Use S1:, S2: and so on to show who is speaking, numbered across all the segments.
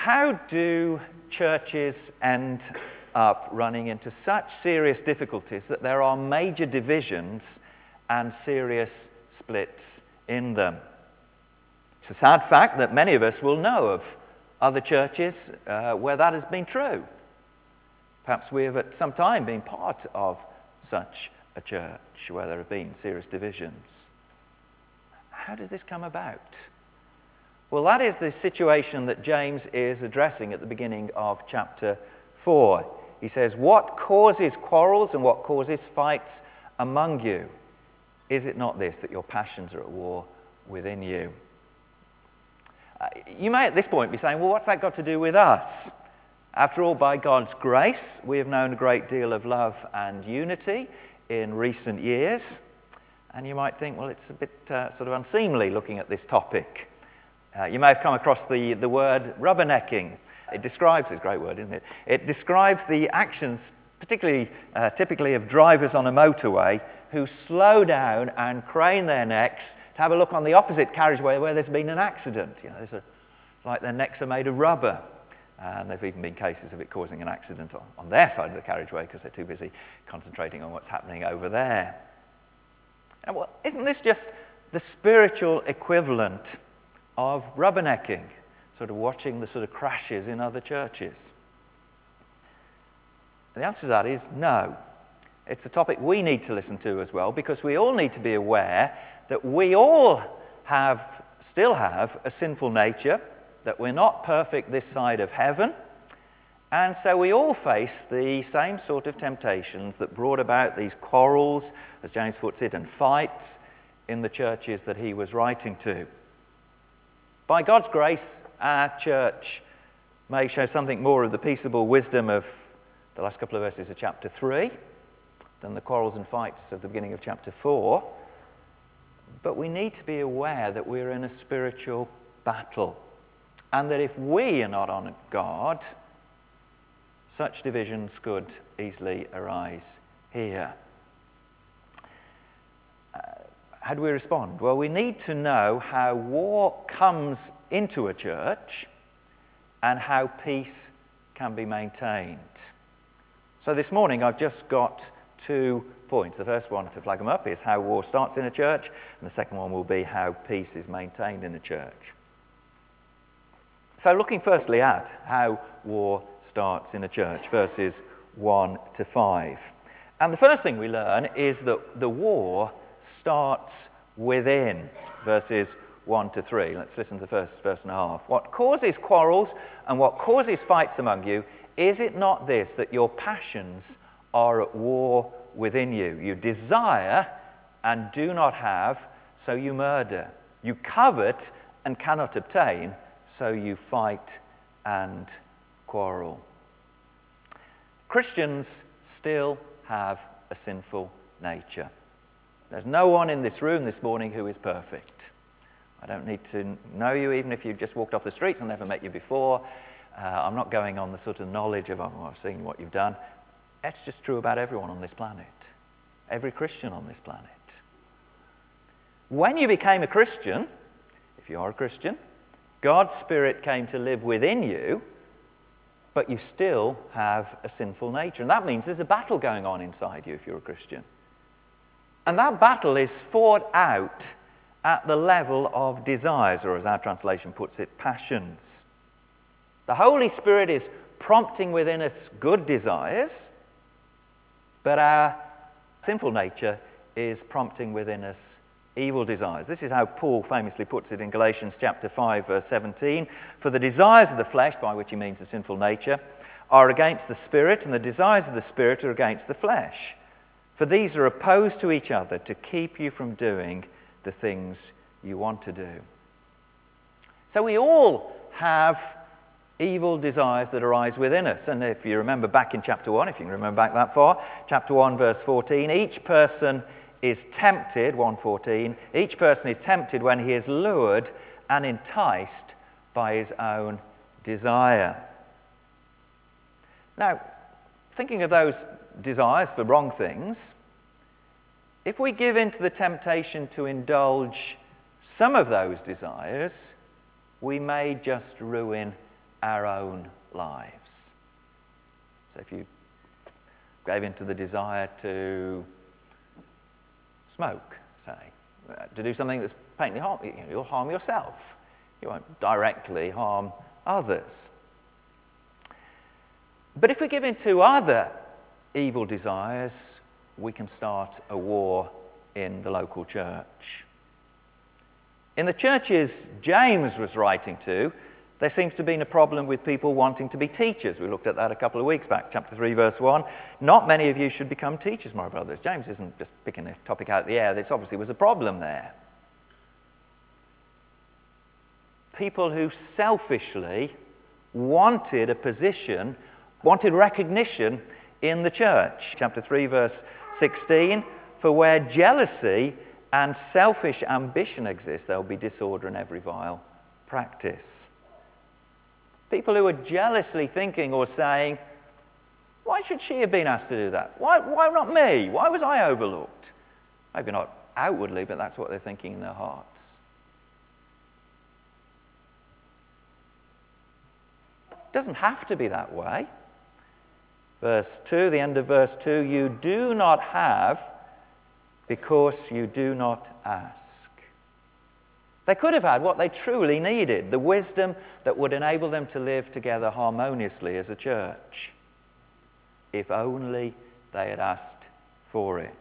S1: How do churches end up running into such serious difficulties that there are major divisions and serious splits in them? It's a sad fact that many of us will know of other churches where that has been true. Perhaps we have at some time been part of such a church where there have been serious divisions. How did this come about? Well, that is the situation that James is addressing at the beginning of chapter 4. He says, "What causes quarrels and what causes fights among you? Is it not this, that your passions are at war within you?" You may at this point be saying, well, what's that got to do with us? After all, by God's grace, we have known a great deal of love and unity in recent years. And you might think, well, it's a bit sort of unseemly looking at this topic. You may have come across the word rubbernecking. It describes, it's a great word, isn't it? It describes the actions, particularly typically of drivers on a motorway, who slow down and crane their necks to have a look on the opposite carriageway where there's been an accident. You know, like their necks are made of rubber. And there have even been cases of it causing an accident on their side of the carriageway because they're too busy concentrating on what's happening over there. And well, isn't this just the spiritual equivalent of rubbernecking? Sort of watching the sort of crashes in other churches? And the answer to that is no. It's a topic we need to listen to as well, because we all need to be aware that we all still have a sinful nature, that we're not perfect this side of heaven, and so we all face the same sort of temptations that brought about these quarrels, as James puts it, and fights in the churches that he was writing to. By God's grace, our church may show something more of the peaceable wisdom of the last couple of verses of chapter 3 than the quarrels and fights of the beginning of chapter 4. But we need to be aware that we're in a spiritual battle, and that if we are not on God, such divisions could easily arise here. How do we respond? Well, we need to know how war comes into a church and how peace can be maintained. So this morning I've just got 2 points. The first one, to flag them up, is how war starts in a church, and the second one will be how peace is maintained in a church. So looking firstly at how war starts in a church, verses 1 to 5. And the first thing we learn is that the war starts within, verses 1 to 3. Let's listen to the first verse and a half. "What causes quarrels and what causes fights among you, is it not this, that your passions are at war within you? You desire and do not have, so you murder. You covet and cannot obtain, so you fight and quarrel." Christians still have a sinful nature. There's no one in this room this morning who is perfect. I don't need to know you, even if you just walked off the streets and never met you before. I'm not going on the sort of knowledge of, I've seen what you've done. That's just true about everyone on this planet. Every Christian on this planet. When you became a Christian, if you are a Christian, God's Spirit came to live within you, but you still have a sinful nature. And that means there's a battle going on inside you if you're a Christian. And that battle is fought out at the level of desires, or as our translation puts it, passions. The Holy Spirit is prompting within us good desires, but our sinful nature is prompting within us evil desires. This is how Paul famously puts it in Galatians chapter 5, verse 17. "For the desires of the flesh," by which he means the sinful nature, "are against the Spirit, and the desires of the Spirit are against the flesh. For these are opposed to each other to keep you from doing the things you want to do." So we all have evil desires that arise within us. And if you remember back in chapter 1, if you can remember back that far, chapter 1, verse 14, each person is tempted, 1:14, each person is tempted when he is lured and enticed by his own desire. Now, thinking of those desires for wrong things, if we give in to the temptation to indulge some of those desires, we may just ruin our own lives. So if you gave into the desire to smoke, say, to do something that's patently harmful, you'll harm yourself. You won't directly harm others. But if we give in to other evil desires, we can start a war in the local church. In the churches James was writing to, there seems to have been a problem with people wanting to be teachers. We looked at that a couple of weeks back, chapter 3, verse 1. Not many of you should become teachers, my brothers. James isn't just picking a topic out of the air. This obviously was a problem there. People who selfishly wanted a position, wanted recognition in the church. Chapter 3, verse 16, for where jealousy and selfish ambition exist, there will be disorder in every vile practice. People who are jealously thinking or saying, why should she have been asked to do that? Why not me? Why was I overlooked? Maybe not outwardly, but that's what they're thinking in their hearts. It doesn't have to be that way. Verse 2, the end of verse 2, you do not have because you do not ask. They could have had what they truly needed, the wisdom that would enable them to live together harmoniously as a church, if only they had asked for it.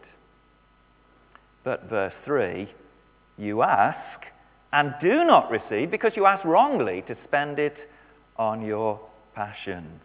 S1: But verse 3, you ask and do not receive because you ask wrongly to spend it on your passions.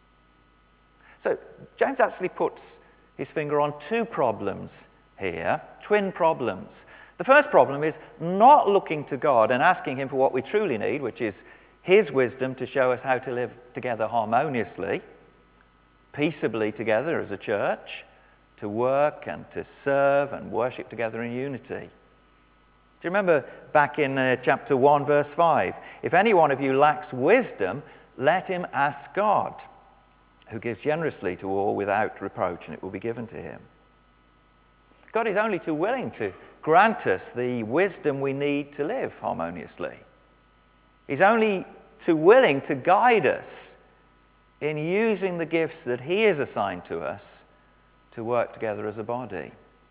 S1: So James actually puts his finger on two problems here, twin problems. The first problem is not looking to God and asking him for what we truly need, which is his wisdom to show us how to live together harmoniously, peaceably together as a church, to work and to serve and worship together in unity. Do you remember back in chapter 1, verse 5? If any one of you lacks wisdom, let him ask God, who gives generously to all without reproach, and it will be given to him. God is only too willing to grant us the wisdom we need to live harmoniously. He's only too willing to guide us in using the gifts that he has assigned to us to work together as a body.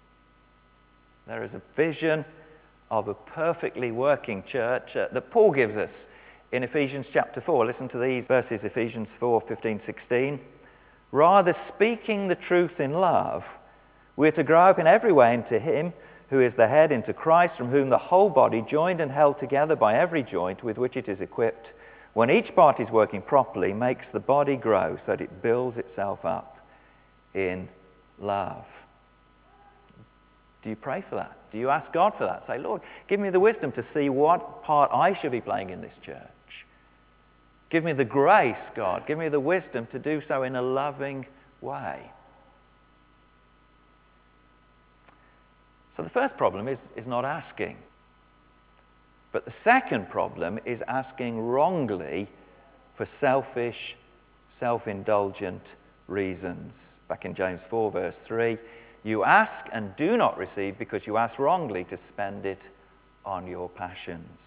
S1: There is a vision of a perfectly working church that Paul gives us in Ephesians chapter 4. Listen to these verses, Ephesians 4, 15, 16. Rather, speaking the truth in love, we are to grow up in every way into him who is the head, into Christ, from whom the whole body, joined and held together by every joint with which it is equipped, when each part is working properly, makes the body grow so that it builds itself up in love. Do you pray for that? Do you ask God for that? Say, Lord, give me the wisdom to see what part I should be playing in this church. Give me the grace, God. Give me the wisdom to do so in a loving way. So the first problem is not asking. But the second problem is asking wrongly for selfish, self-indulgent reasons. Back in James 4, verse 3, you ask and do not receive because you ask wrongly to spend it on your passions.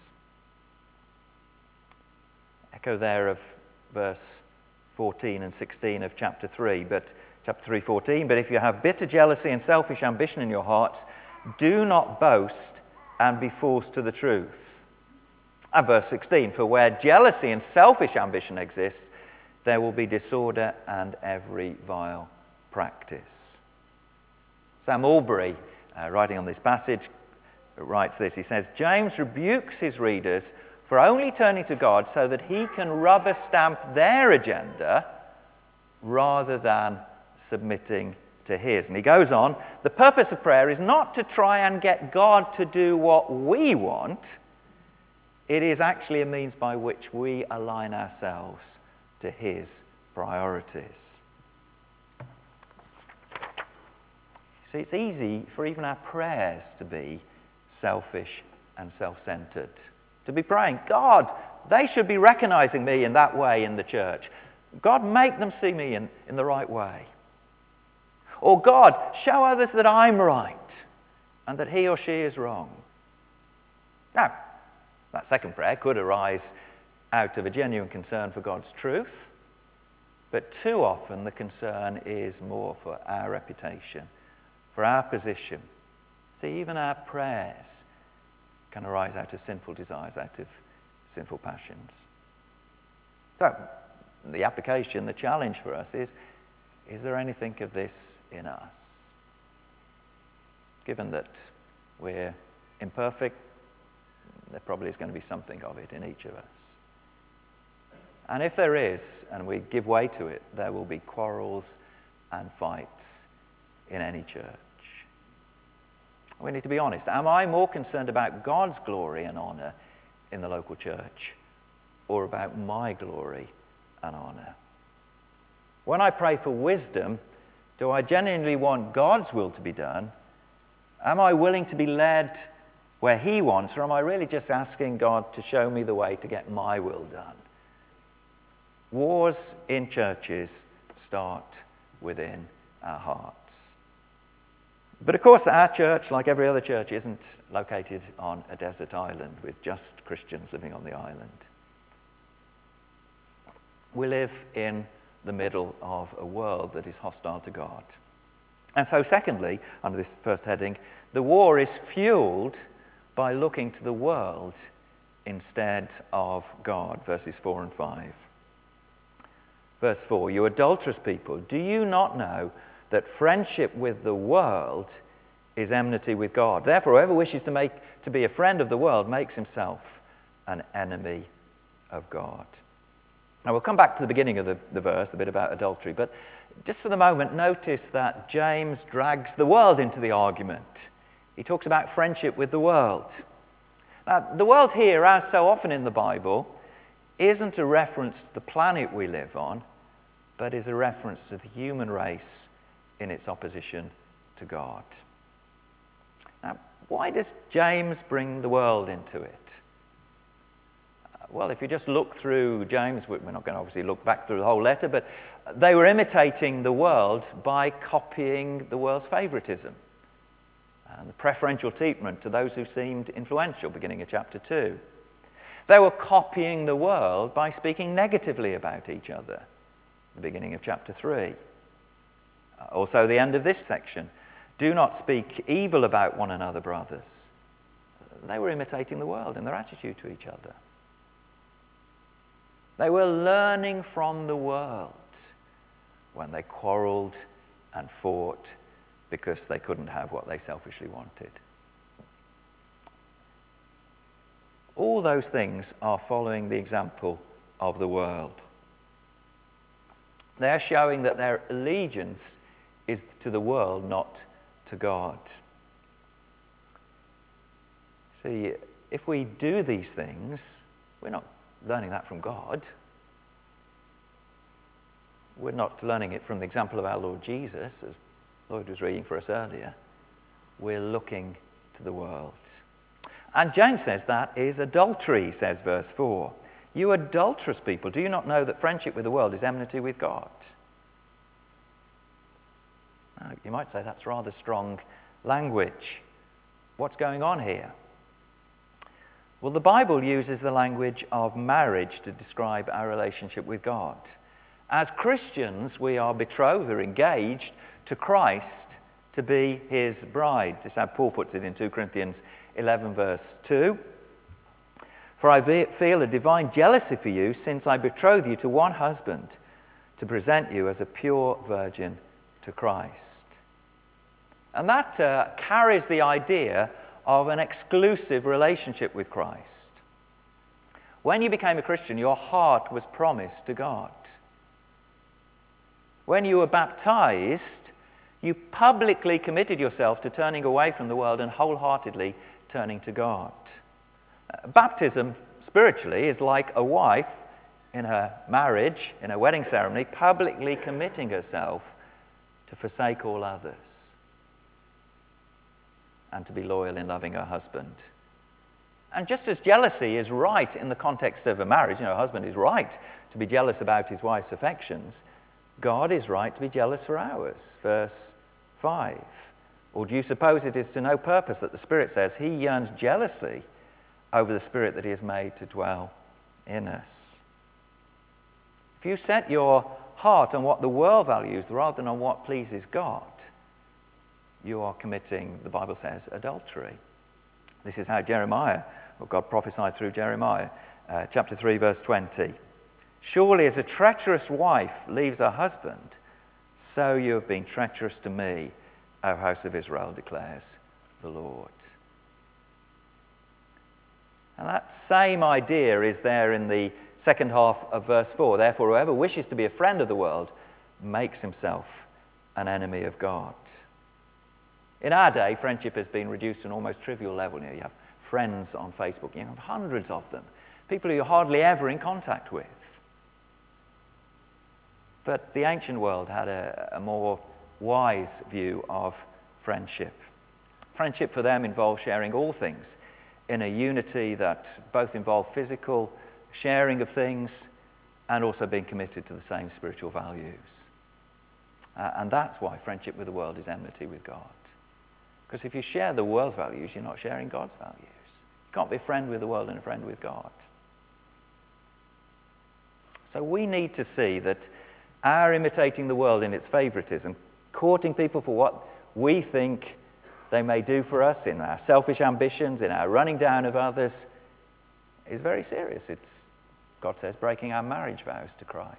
S1: Echo there of verse 14 and 16 of chapter 3, chapter 3:14. But if you have bitter jealousy and selfish ambition in your hearts, do not boast and be false to the truth. And verse 16, for where jealousy and selfish ambition exist, there will be disorder and every vile practice. Sam Albury, writing on this passage, writes this. He says, James rebukes his readers for only turning to God so that he can rubber stamp their agenda rather than submitting to his. And he goes on, the purpose of prayer is not to try and get God to do what we want. It is actually a means by which we align ourselves to his priorities. See, it's easy for even our prayers to be selfish and self-centered. To be praying, God, they should be recognizing me in that way in the church. God, make them see me in the right way. Or God, show others that I'm right and that he or she is wrong. Now, that second prayer could arise out of a genuine concern for God's truth, but too often the concern is more for our reputation, for our position. See, even our prayers can arise out of sinful desires, out of sinful passions. So, the application, the challenge for us is there anything of this in us? Given that we're imperfect, there probably is going to be something of it in each of us. And if there is, and we give way to it, there will be quarrels and fights in any church. We need to be honest. Am I more concerned about God's glory and honor in the local church, or about my glory and honor? When I pray for wisdom, do I genuinely want God's will to be done? Am I willing to be led where He wants, or am I really just asking God to show me the way to get my will done? Wars in churches start within our hearts. But of course, our church, like every other church, isn't located on a desert island with just Christians living on the island. We live in the middle of a world that is hostile to God. And so secondly, under this first heading, the war is fueled by looking to the world instead of God, verses 4 and 5. Verse 4, you adulterous people, do you not know that friendship with the world is enmity with God? Therefore, whoever wishes to be a friend of the world makes himself an enemy of God. Now, we'll come back to the beginning of the verse, the bit about adultery, but just for the moment, notice that James drags the world into the argument. He talks about friendship with the world. Now, the world here, as so often in the Bible, isn't a reference to the planet we live on, but is a reference to the human race in its opposition to God. Now, why does James bring the world into it? Well, if you just look through James, we're not going to obviously look back through the whole letter, but they were imitating the world by copying the world's favoritism and the preferential treatment to those who seemed influential, beginning of chapter 2. They were copying the world by speaking negatively about each other, the beginning of chapter 3. Also, the end of this section. Do not speak evil about one another, brothers. They were imitating the world in their attitude to each other. They were learning from the world when they quarreled and fought because they couldn't have what they selfishly wanted. All those things are following the example of the world. They're showing that their allegiance is to the world, not to God. See, if we do these things, we're not learning that from God. We're not learning it from the example of our Lord Jesus, as Lloyd was reading for us earlier. We're looking to the world. And James says that is adultery, says verse 4. You adulterous people, do you not know that friendship with the world is enmity with God? Now, you might say that's rather strong language. What's going on here? Well, the Bible uses the language of marriage to describe our relationship with God. As Christians, we are betrothed or engaged to Christ to be his bride. This is how Paul puts it in 2 Corinthians 11 verse 2. For I feel a divine jealousy for you, since I betroth you to one husband, to present you as a pure virgin to Christ. And that carries the idea of an exclusive relationship with Christ. When you became a Christian, your heart was promised to God. When you were baptized, you publicly committed yourself to turning away from the world and wholeheartedly turning to God. Baptism, spiritually, is like a wife in her marriage, in her wedding ceremony, publicly committing herself to forsake all others and to be loyal in loving her husband. And just as jealousy is right in the context of a marriage, a husband is right to be jealous about his wife's affections, God is right to be jealous for ours. Verse 5. Or do you suppose it is to no purpose that the Spirit says he yearns jealously over the Spirit that he has made to dwell in us? If you set your heart on what the world values rather than on what pleases God, you are committing, the Bible says, adultery. This is how Jeremiah, or God prophesied through Jeremiah, chapter 3, verse 20. Surely as a treacherous wife leaves her husband, so you have been treacherous to me, O house of Israel, declares the Lord. And that same idea is there in the second half of verse 4. Therefore, whoever wishes to be a friend of the world makes himself an enemy of God. In our day, friendship has been reduced to an almost trivial level. You have friends on Facebook. You have hundreds of them. People who you're hardly ever in contact with. But the ancient world had a more wise view of friendship. Friendship for them involved sharing all things in a unity that both involved physical sharing of things and also being committed to the same spiritual values. And that's why friendship with the world is enmity with God. Because if you share the world's values, you're not sharing God's values. You can't be a friend with the world and a friend with God. So we need to see that our imitating the world in its favoritism, courting people for what we think they may do for us, in our selfish ambitions, in our running down of others, is very serious. It's, God says, breaking our marriage vows to Christ.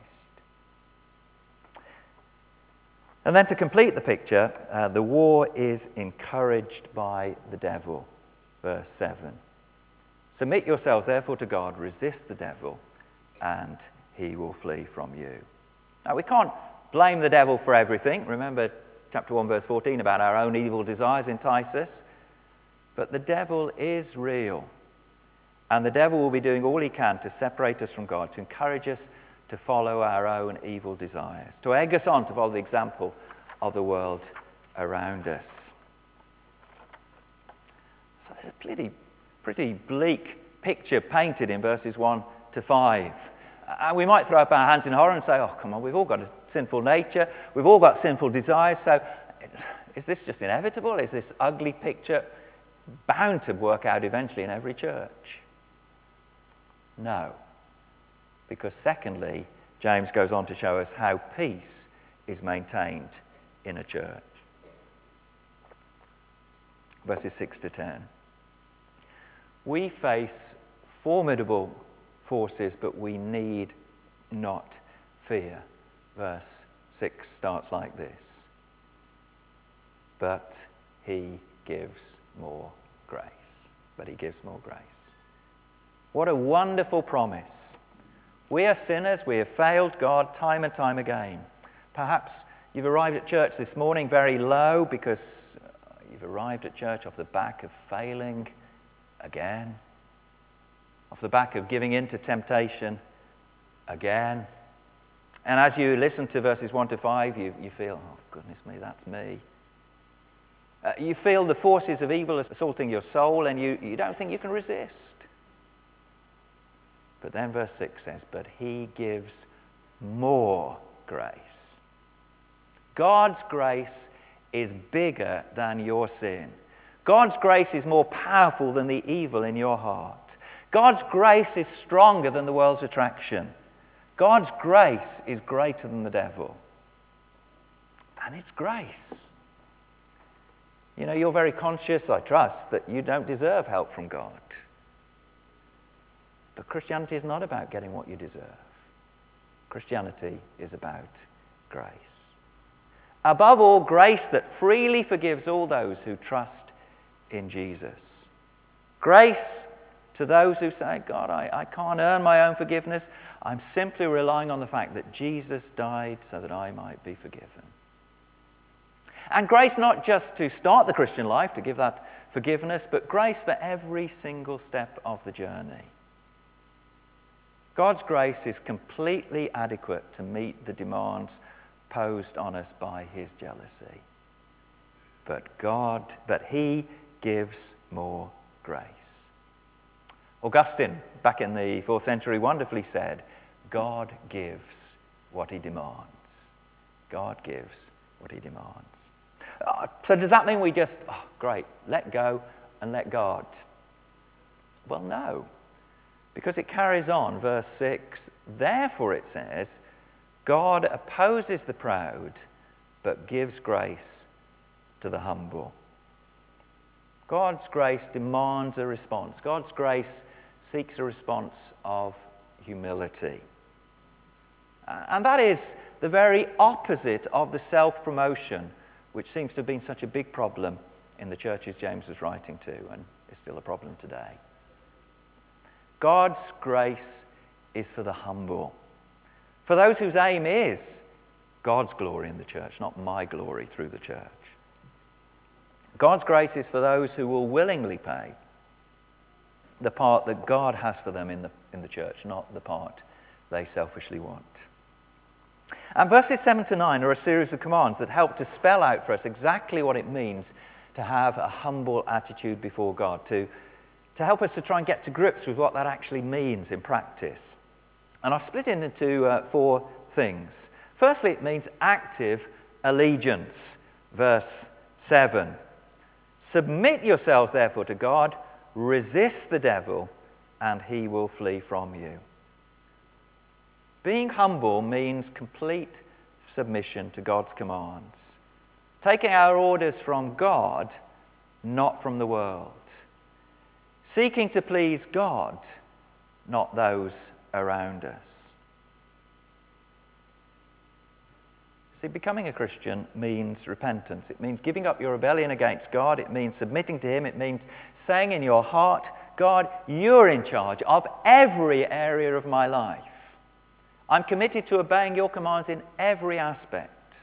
S1: And then to complete the picture, the war is encouraged by the devil. Verse 7. Submit yourselves therefore to God, resist the devil, and he will flee from you. Now we can't blame the devil for everything. Remember chapter 1 verse 14 about our own evil desires entice us. But the devil is real. And the devil will be doing all he can to separate us from God, to encourage us to follow our own evil desires, to egg us on to follow the example of the world around us. So there's a pretty bleak picture painted in verses 1 to 5. And we might throw up our hands in horror and say, oh, come on, we've all got a sinful nature, we've all got sinful desires, so is this just inevitable? Is this ugly picture bound to work out eventually in every church? No. Because secondly, James goes on to show us how peace is maintained in a church. Verses 6 to 10. We face formidable forces, but we need not fear. Verse 6 starts like this. But he gives more grace. But he gives more grace. What a wonderful promise. We are sinners. We have failed God time and time again. Perhaps you've arrived at church this morning very low because you've arrived at church off the back of failing again. Off the back of giving in to temptation again. And as you listen to verses 1 to 5, you feel, oh, goodness me, that's me. You feel the forces of evil assaulting your soul, and you don't think you can resist. But then verse 6 says, but he gives more grace. God's grace is bigger than your sin. God's grace is more powerful than the evil in your heart. God's grace is stronger than the world's attraction. God's grace is greater than the devil. And it's grace. You know, you're very conscious, I trust, that you don't deserve help from God. But Christianity is not about getting what you deserve. Christianity is about grace. Above all, grace that freely forgives all those who trust in Jesus. Grace to those who say, God, I can't earn my own forgiveness. I'm simply relying on the fact that Jesus died so that I might be forgiven. And grace not just to start the Christian life, to give that forgiveness, but grace for every single step of the journey. God's grace is completely adequate to meet the demands posed on us by his jealousy. But he gives more grace. Augustine, back in the 4th century, wonderfully said, God gives what he demands. God gives what he demands. So does that mean we just, great, let go and let God? Well, no. Because it carries on, verse 6, therefore it says, God opposes the proud, but gives grace to the humble. God's grace demands a response. God's grace seeks a response of humility. And that is the very opposite of the self-promotion, which seems to have been such a big problem in the churches James was writing to, and is still a problem today. God's grace is for the humble, for those whose aim is God's glory in the church, not my glory through the church. God's grace is for those who will willingly pay the part that God has for them in the church, not the part they selfishly want. And verses 7 to 9 are a series of commands that help to spell out for us exactly what it means to have a humble attitude before God, to help us to try and get to grips with what that actually means in practice. And I've split it into 4 things. Firstly, it means active allegiance. Verse 7. Submit yourselves, therefore, to God, resist the devil, and he will flee from you. Being humble means complete submission to God's commands, taking our orders from God, not from the world, seeking to please God, not those around us. See, becoming a Christian means repentance. It means giving up your rebellion against God. It means submitting to Him. It means saying in your heart, God, you're in charge of every area of my life. I'm committed to obeying your commands in every aspect.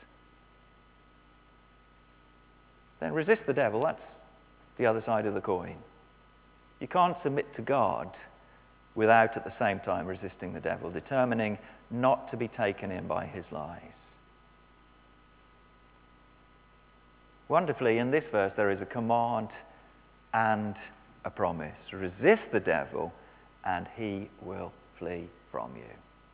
S1: Then resist the devil. That's the other side of the coin. You can't submit to God without at the same time resisting the devil, determining not to be taken in by his lies. Wonderfully, in this verse, there is a command and a promise. Resist the devil, and he will flee from you.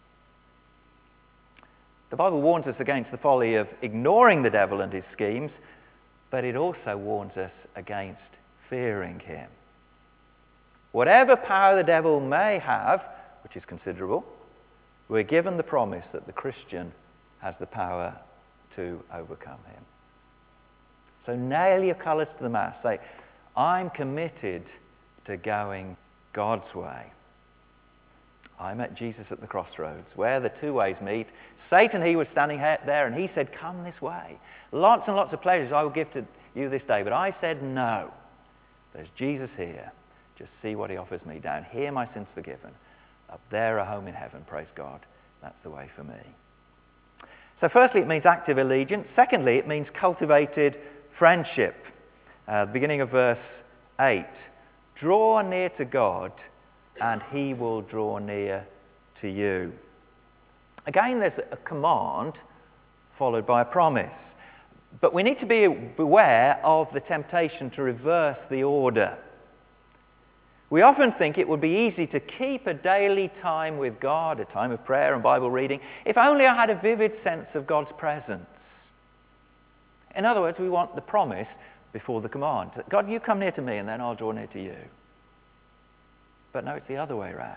S1: The Bible warns us against the folly of ignoring the devil and his schemes, but it also warns us against fearing him. Whatever power the devil may have, which is considerable, we're given the promise that the Christian has the power to overcome him. So nail your colours to the mast. Say, I'm committed to going God's way. I met Jesus at the crossroads where the two ways meet. Satan, he was standing there and he said, come this way. Lots and lots of pleasures I will give to you this day. But I said, no. There's Jesus here. Just see what he offers me. Down here, my sins forgiven. Up there, a home in heaven. Praise God. That's the way for me. So firstly, it means active allegiance. Secondly, it means cultivated friendship. Beginning of verse 8. Draw near to God, and he will draw near to you. Again, there's a command followed by a promise. But we need to be beware of the temptation to reverse the order. We often think it would be easy to keep a daily time with God, a time of prayer and Bible reading, if only I had a vivid sense of God's presence. In other words, we want the promise before the command. God, you come near to me and then I'll draw near to you. But no, it's the other way around.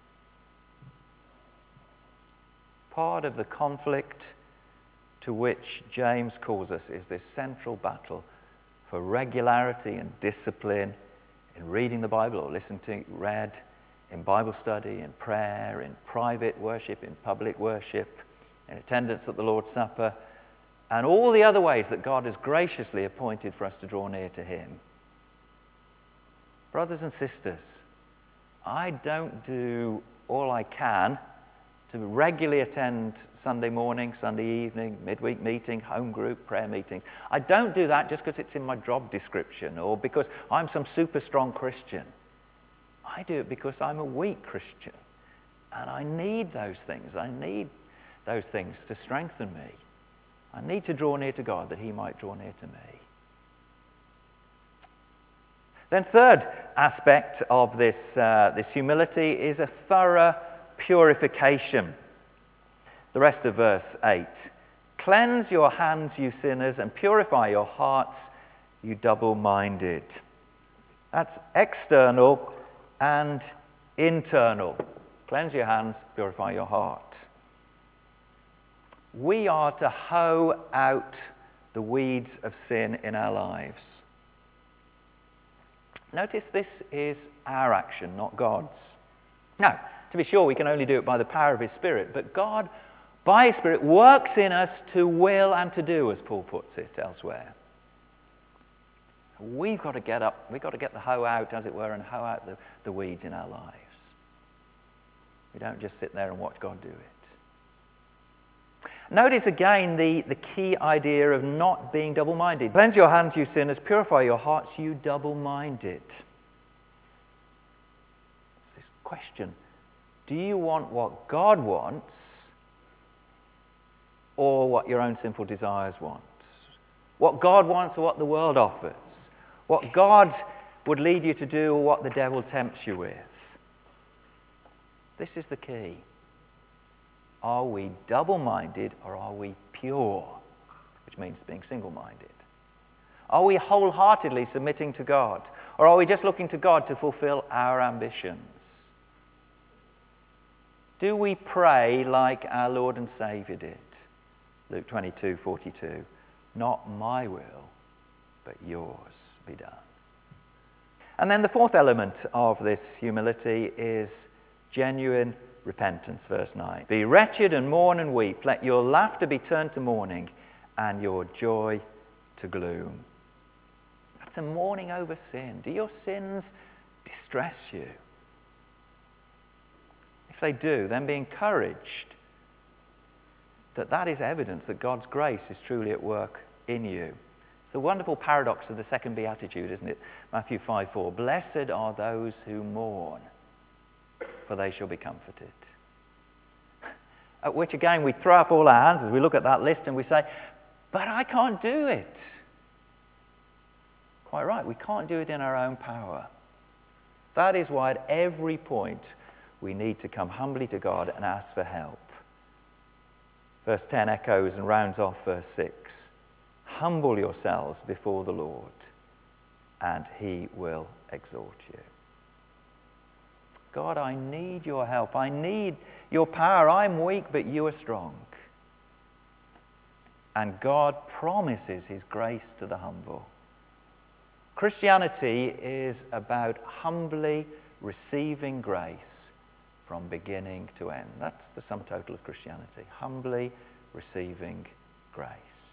S1: Part of the conflict to which James calls us is this central battle for regularity and discipline in reading the Bible or listening to it read, in Bible study, in prayer, in private worship, in public worship, in attendance at the Lord's Supper, and all the other ways that God has graciously appointed for us to draw near to him. Brothers and sisters, I don't do all I can to regularly attend Sunday morning, Sunday evening, midweek meeting, home group, prayer meetings. I don't do that just because it's in my job description or because I'm some super strong Christian. I do it because I'm a weak Christian and I need those things. I need those things to strengthen me. I need to draw near to God that he might draw near to me. Then third aspect of this humility is a thorough purification. The rest of verse 8. Cleanse your hands, you sinners, and purify your hearts, you double-minded. That's external and internal. Cleanse your hands, purify your heart. We are to hoe out the weeds of sin in our lives. Notice this is our action, not God's. Now, to be sure, we can only do it by the power of his Spirit, but God, by his Spirit, works in us to will and to do, as Paul puts it elsewhere. We've got to get up, we've got to get the hoe out, as it were, and hoe out the weeds in our lives. We don't just sit there and watch God do it. Notice again the key idea of not being double-minded. Cleanse your hands, you sinners. Purify your hearts, you double-minded. It's this question. Do you want what God wants or what your own sinful desires want? What God wants or what the world offers? What God would lead you to do or what the devil tempts you with? This is the key. Are we double-minded or are we pure? Which means being single-minded. Are we wholeheartedly submitting to God? Or are we just looking to God to fulfill our ambitions? Do we pray like our Lord and Saviour did? Luke 22:42. Not my will, but yours be done. And then the fourth element of this humility is genuine repentance, verse 9. Be wretched and mourn and weep. Let your laughter be turned to mourning and your joy to gloom. That's a mourning over sin. Do your sins distress you? If they do, then be encouraged that that is evidence that God's grace is truly at work in you. It's the wonderful paradox of the second beatitude, isn't it? Matthew 5:4. Blessed are those who mourn, for they shall be comforted. At which again we throw up all our hands as we look at that list and we say, but I can't do it. Quite right, we can't do it in our own power. That is why at every point we need to come humbly to God and ask for help. Verse 10 echoes and rounds off verse 6. Humble yourselves before the Lord, and he will exalt you. God, I need your help. I need your power. I'm weak, but you are strong. And God promises his grace to the humble. Christianity is about humbly receiving grace from beginning to end. That's the sum total of Christianity. Humbly receiving grace.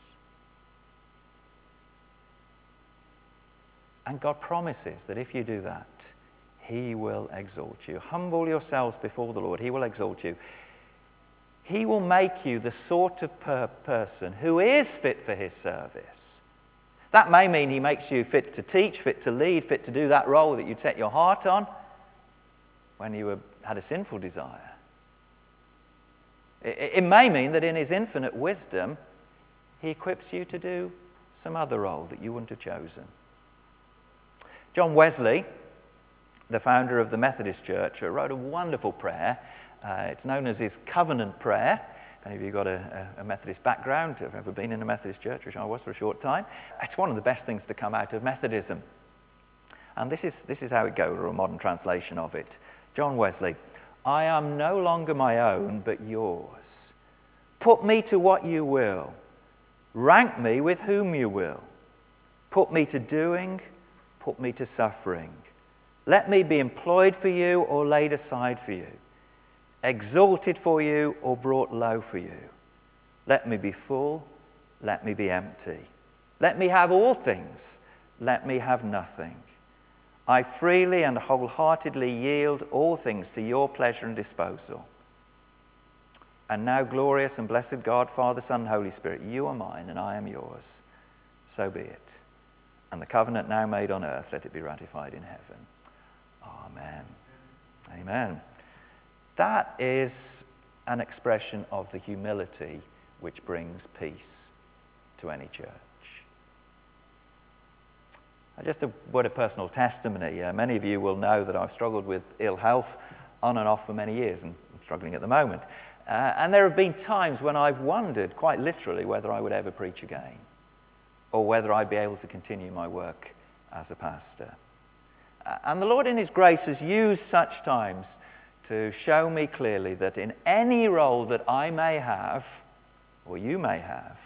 S1: And God promises that if you do that, he will exalt you. Humble yourselves before the Lord. He will exalt you. He will make you the sort of person who is fit for his service. That may mean he makes you fit to teach, fit to lead, fit to do that role that you'd set your heart on when you had a sinful desire. It may mean that in his infinite wisdom, he equips you to do some other role that you wouldn't have chosen. John Wesley, the founder of the Methodist Church, wrote a wonderful prayer. It's known as his covenant prayer. If any of you got a Methodist background, have ever been in a Methodist church, which I was for a short time, it's one of the best things to come out of Methodism. And this is how it goes, or a modern translation of it. John Wesley, I am no longer my own, but yours. Put me to what you will. Rank me with whom you will. Put me to doing, put me to suffering. Let me be employed for you or laid aside for you, exalted for you or brought low for you. Let me be full, let me be empty. Let me have all things, let me have nothing. I freely and wholeheartedly yield all things to your pleasure and disposal. And now, glorious and blessed God, Father, Son, and Holy Spirit, you are mine and I am yours. So be it. And the covenant now made on earth, let it be ratified in heaven. Amen. Amen. That is an expression of the humility which brings peace to any church. Just a word of personal testimony. Many of you will know that I've struggled with ill health on and off for many years, and I'm struggling at the moment. And there have been times when I've wondered, quite literally, whether I would ever preach again, or whether I'd be able to continue my work as a pastor. And the Lord in his grace has used such times to show me clearly that in any role that I may have, or you may have,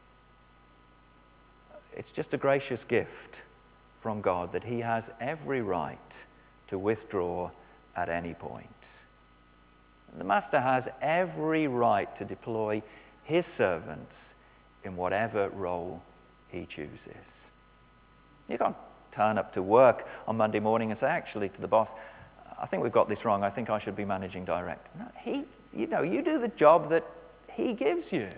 S1: it's just a gracious gift from God that he has every right to withdraw at any point. The master has every right to deploy his servants in whatever role he chooses. You can't turn up to work on Monday morning and say, actually, to the boss, I think we've got this wrong. I think I should be managing director. No, you do the job that he gives you.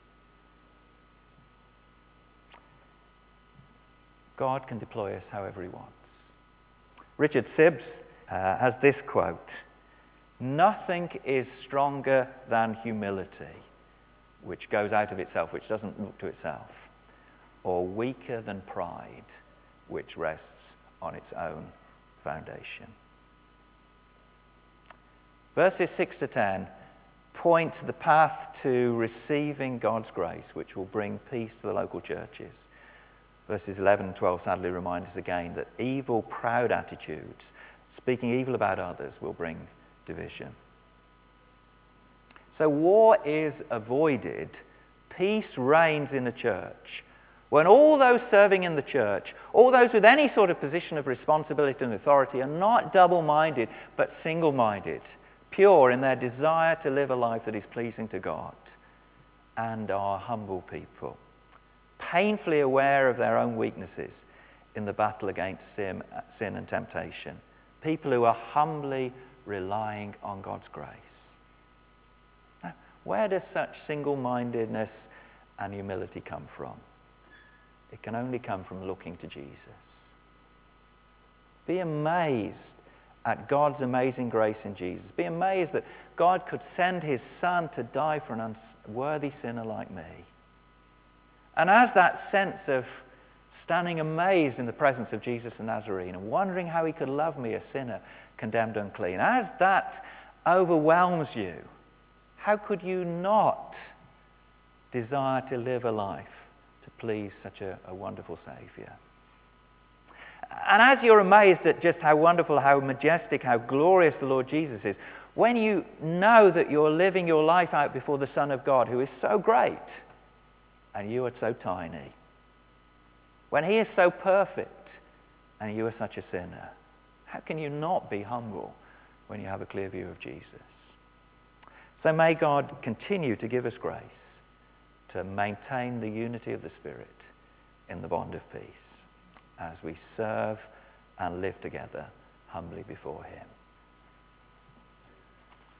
S1: God can deploy us however he wants. Richard Sibbes has this quote: "Nothing is stronger than humility, which goes out of itself, which doesn't look to itself, or weaker than pride, which rests on its own foundation." Verses 6 to 10 point to the path to receiving God's grace, which will bring peace to the local churches. Verses 11 and 12 sadly remind us again that evil, proud attitudes, speaking evil about others, will bring division. So war is avoided, peace reigns in the church, when all those serving in the church, all those with any sort of position of responsibility and authority, are not double-minded but single-minded, pure in their desire to live a life that is pleasing to God, and are humble people, painfully aware of their own weaknesses in the battle against sin and temptation. People who are humbly relying on God's grace. Now, where does such single-mindedness and humility come from? It can only come from looking to Jesus. Be amazed at God's amazing grace in Jesus. Be amazed that God could send his Son to die for an unworthy sinner like me. And as that sense of standing amazed in the presence of Jesus the Nazarene and wondering how he could love me, a sinner condemned unclean, as that overwhelms you, how could you not desire to live a life to please such a wonderful Saviour? And as you're amazed at just how wonderful, how majestic, how glorious the Lord Jesus is, when you know that you're living your life out before the Son of God, who is so great, and you are so tiny, when he is so perfect, and you are such a sinner, how can you not be humble when you have a clear view of Jesus? So may God continue to give us grace to maintain the unity of the Spirit in the bond of peace as we serve and live together humbly before him.